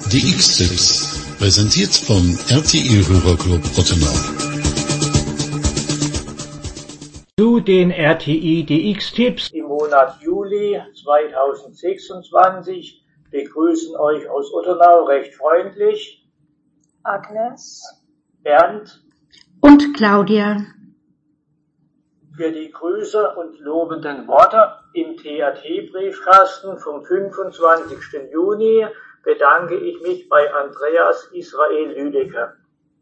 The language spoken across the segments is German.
DX-Tipps, präsentiert vom RTI Hörerclub Ottenau. Zu den RTI DX-Tipps im Monat Juli 2026 begrüßen euch aus Ottenau recht freundlich Agnes, Bernd und Claudia. Für die Grüße und lobenden Worte im TAT-Briefkasten vom 25. Juni bedanke ich mich bei Andreas Israel Lüdecke.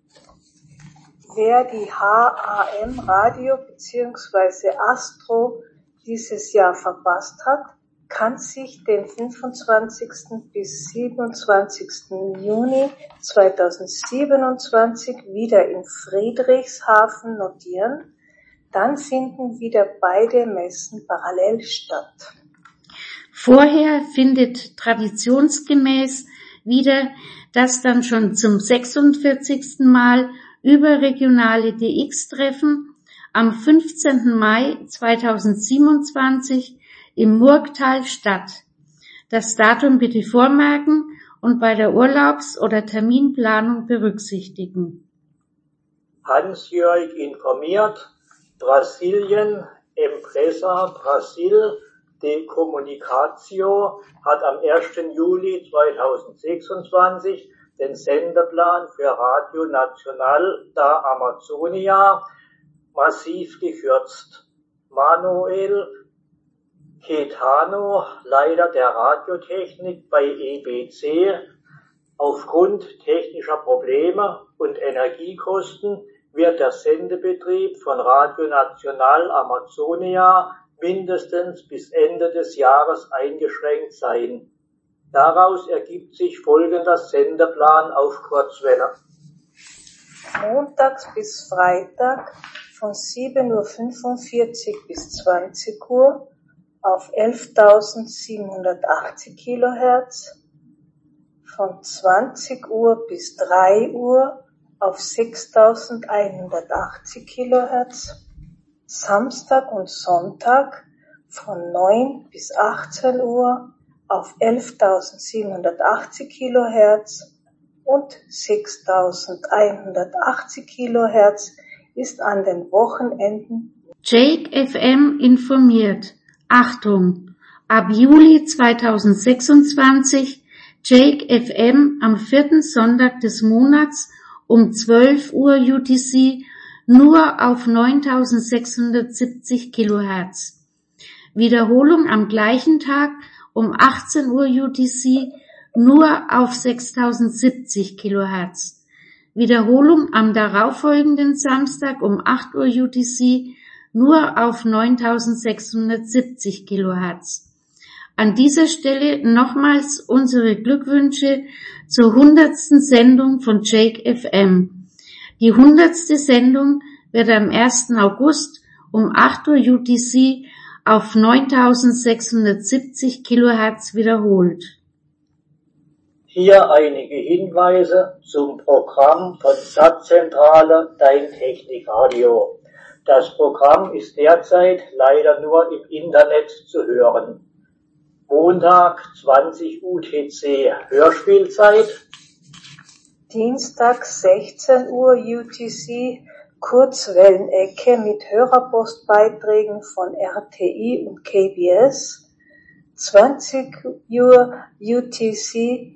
Wer die HAM Radio bzw. Astro dieses Jahr verpasst hat, kann sich den 25. bis 27. Juni 2027 wieder in Friedrichshafen notieren. Dann finden wieder beide Messen parallel statt. Vorher findet traditionsgemäß wieder das dann schon zum 46. Mal überregionale DX-Treffen am 15. Mai 2027 im Murgtal statt. Das Datum bitte vormerken und bei der Urlaubs- oder Terminplanung berücksichtigen. Hans-Jörg informiert, Brasilien, Empresa Brasil de Comunicação hat am 1. Juli 2026 den Sendeplan für Radio Nacional da Amazônia massiv gekürzt. Manuel Caetano, Leiter der Radiotechnik bei EBC, aufgrund technischer Probleme und Energiekosten wird der Sendebetrieb von Radio Nacional Amazônia mindestens bis Ende des Jahres eingeschränkt sein. Daraus ergibt sich folgender Sendeplan auf Kurzwelle. Montags bis Freitag von 7.45 Uhr bis 20 Uhr auf 11.780 kHz, von 20 Uhr bis 3 Uhr auf 6.180 kHz, Samstag und Sonntag von 9 bis 18 Uhr auf 11.780 kHz und 6.180 kHz ist an den Wochenenden. Jake FM informiert. Achtung! Ab Juli 2026 Jake FM am 4. Sonntag des Monats um 12 Uhr UTC nur auf 9.670 kHz. Wiederholung am gleichen Tag um 18 Uhr UTC nur auf 6.070 kHz. Wiederholung am darauffolgenden Samstag um 8 Uhr UTC nur auf 9.670 kHz. An dieser Stelle nochmals unsere Glückwünsche zur 100. Sendung von Jake FM. Die 100. Sendung wird am 1. August um 8 Uhr UTC auf 9.670 kHz wiederholt. Hier einige Hinweise zum Programm von Satzzentrale Dein Technikradio. Das Programm ist derzeit leider nur im Internet zu hören. Montag 20 UTC Hörspielzeit. Dienstag 16 Uhr UTC Kurzwellenecke mit Hörerpostbeiträgen von RTI und KBS. 20 Uhr UTC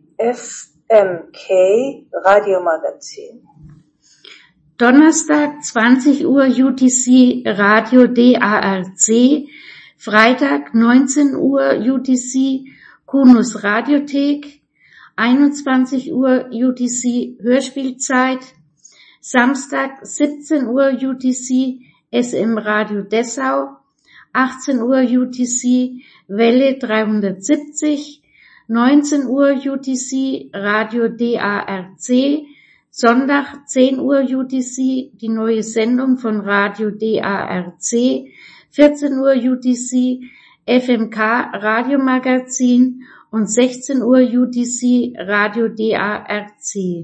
FMK Radiomagazin. Donnerstag 20 Uhr UTC Radio DARC, Freitag 19 Uhr UTC Kunus Radiothek, 21 Uhr UTC Hörspielzeit, Samstag 17 Uhr UTC SM Radio Dessau, 18 Uhr UTC Welle 370, 19 Uhr UTC Radio DARC, Sonntag 10 Uhr UTC die neue Sendung von Radio DARC, 14 Uhr UTC FMK Radiomagazin und 16 Uhr UTC Radio DARC.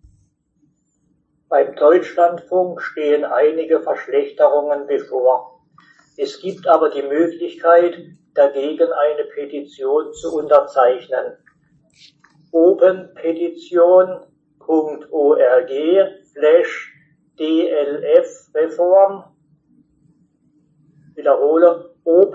Beim Deutschlandfunk stehen einige Verschlechterungen bevor. Es gibt aber die Möglichkeit, dagegen eine Petition zu unterzeichnen. openpetition.org/DLF-Reform. Wiederhole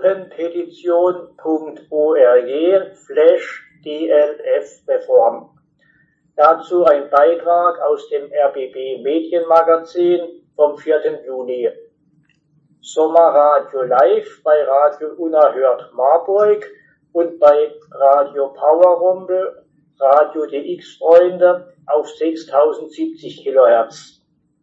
openpetition.org/DLF-Reform. Dazu ein Beitrag aus dem RBB Medienmagazin vom 4. Juni. Sommerradio live bei Radio Unerhört Marburg und bei Radio Powerrumble, Radio DX-Freunde auf 6070 kHz.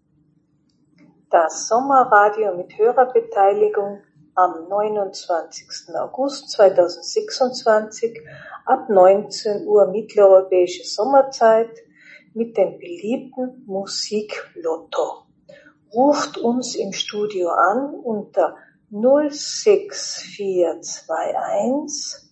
Das Sommerradio mit Hörerbeteiligung am 29. August 2026 ab 19 Uhr mitteleuropäische Sommerzeit mit dem beliebten Musiklotto. Ruft uns im Studio an unter 06421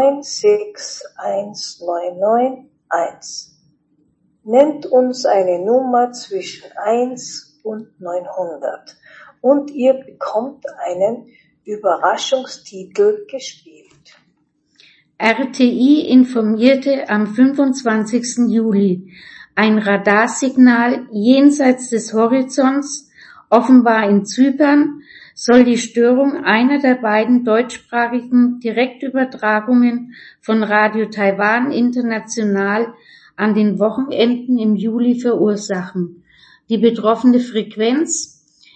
9619991. Nennt uns eine Nummer zwischen 1 und 900 und ihr bekommt einen Überraschungstitel gespielt. RTI informierte am 25. Juli, ein Radarsignal jenseits des Horizonts, offenbar in Zypern, soll die Störung einer der beiden deutschsprachigen Direktübertragungen von Radio Taiwan International an den Wochenenden im Juli verursachen. Die betroffene Frequenz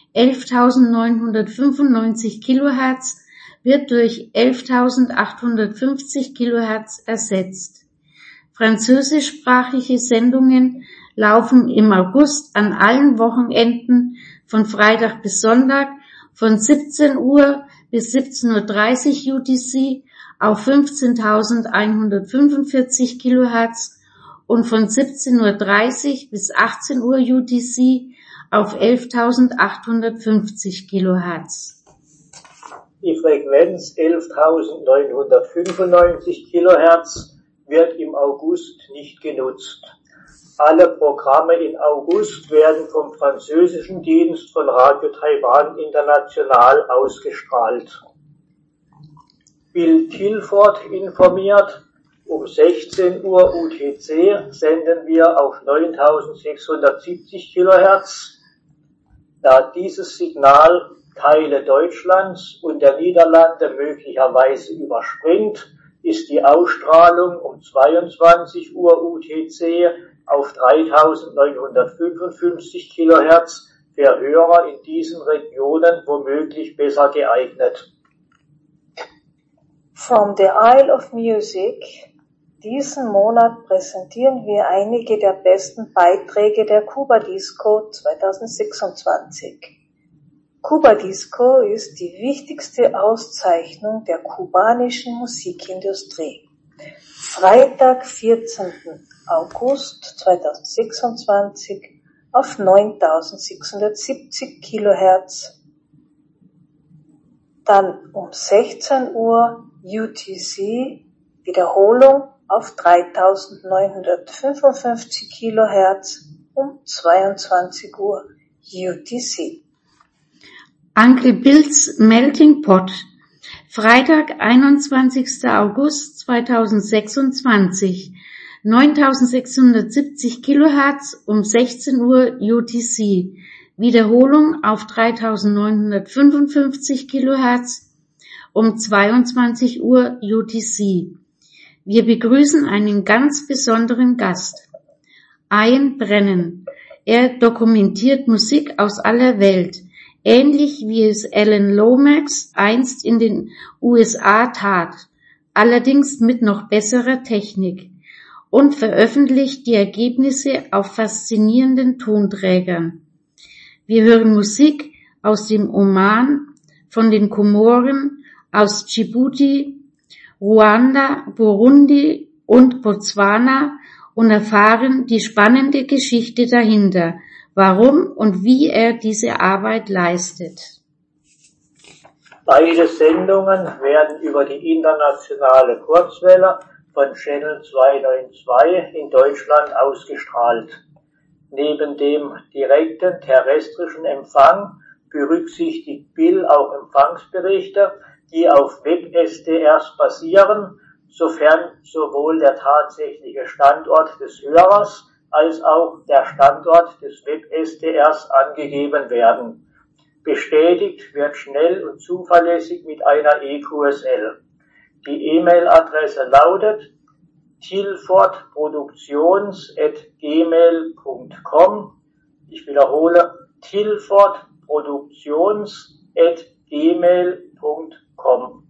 11.995 kHz wird durch 11.850 kHz ersetzt. Französischsprachige Sendungen laufen im August an allen Wochenenden von Freitag bis Sonntag von 17 Uhr bis 17.30 Uhr UTC auf 15.145 kHz und von 17.30 Uhr bis 18 Uhr UTC auf 11.850 kHz. Die Frequenz 11.995 kHz wird im August nicht genutzt. Alle Programme in August werden vom französischen Dienst von Radio Taiwan International ausgestrahlt. Bill Tilford informiert, um 16 Uhr UTC senden wir auf 9.670 kHz. Da dieses Signal Teile Deutschlands und der Niederlande möglicherweise überspringt, ist die Ausstrahlung um 22 Uhr UTC auf 3.955 kHz für Hörer in diesen Regionen womöglich besser geeignet. From the Isle of Music. Diesen Monat präsentieren wir einige der besten Beiträge der Cuba Disco 2026. Cuba Disco ist die wichtigste Auszeichnung der kubanischen Musikindustrie. Freitag, 14. August 2026 auf 9.670 kHz. Dann um 16 Uhr UTC, Wiederholung auf 3.955 kHz um 22 Uhr UTC. Uncle Bill's Melting Pot, Freitag, 21. August 2026, 9.670 kHz um 16 Uhr UTC, Wiederholung auf 3.955 kHz um 22 Uhr UTC. Wir begrüßen einen ganz besonderen Gast, Ian Brennan. Er dokumentiert Musik aus aller Welt, ähnlich wie es Alan Lomax einst in den USA tat, allerdings mit noch besserer Technik, und veröffentlicht die Ergebnisse auf faszinierenden Tonträgern. Wir hören Musik aus dem Oman, von den Komoren, aus Djibouti, Ruanda, Burundi und Botswana und erfahren die spannende Geschichte dahinter, warum und wie er diese Arbeit leistet. Beide Sendungen werden über die internationale Kurzwelle von Channel 292 in Deutschland ausgestrahlt. Neben dem direkten terrestrischen Empfang berücksichtigt Bill auch Empfangsberichte, die auf Web-SDRs basieren, sofern sowohl der tatsächliche Standort des Hörers als auch der Standort des Web-SDRs angegeben werden. Bestätigt wird schnell und zuverlässig mit einer EQSL. Die E-Mail-Adresse lautet tilfordproduktions@gmail.com. Ich wiederhole, tilfordproduktions@gmail.com.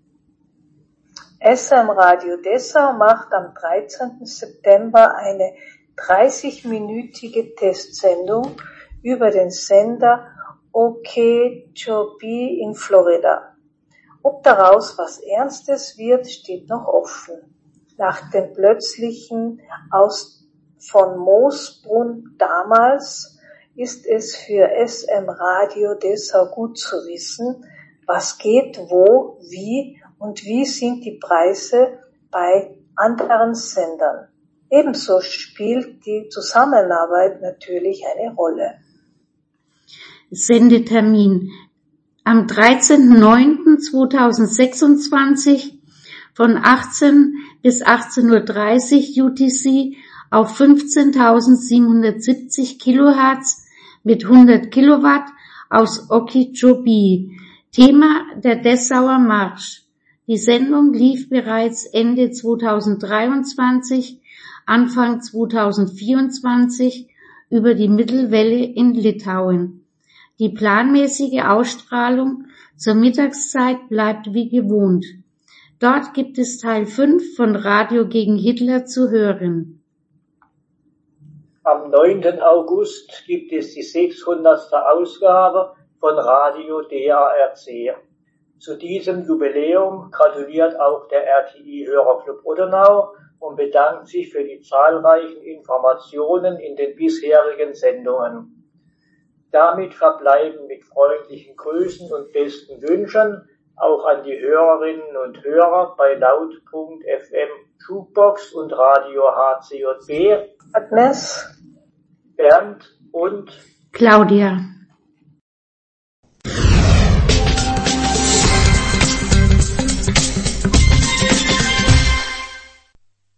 SM Radio Dessau macht am 13. September eine 30-minütige Testsendung über den Sender Okeechobee in Florida. Ob daraus was Ernstes wird, steht noch offen. Nach dem plötzlichen Aus von Moosbrunn damals ist es für SM Radio Dessau gut zu wissen, was geht wo, wie und wie sind die Preise bei anderen Sendern. Ebenso spielt die Zusammenarbeit natürlich eine Rolle. Sendetermin am 13.09.2026 von 18 bis 18:30 Uhr UTC auf 15.770 Kilohertz mit 100 Kilowatt aus Okeechobee. Thema der Dessauer Marsch. Die Sendung lief bereits Ende 2023, Anfang 2024 über die Mittelwelle in Litauen. Die planmäßige Ausstrahlung zur Mittagszeit bleibt wie gewohnt. Dort gibt es Teil 5 von Radio gegen Hitler zu hören. Am 9. August gibt es die 600. Ausgabe von Radio DARC. Zu diesem Jubiläum gratuliert auch der RTI-Hörerclub Ottenau und bedankt sich für die zahlreichen Informationen in den bisherigen Sendungen. Damit verbleiben mit freundlichen Grüßen und besten Wünschen auch an die Hörerinnen und Hörer bei Laut.fm Jukebox und Radio HCJB Agnes, Bernd und Claudia.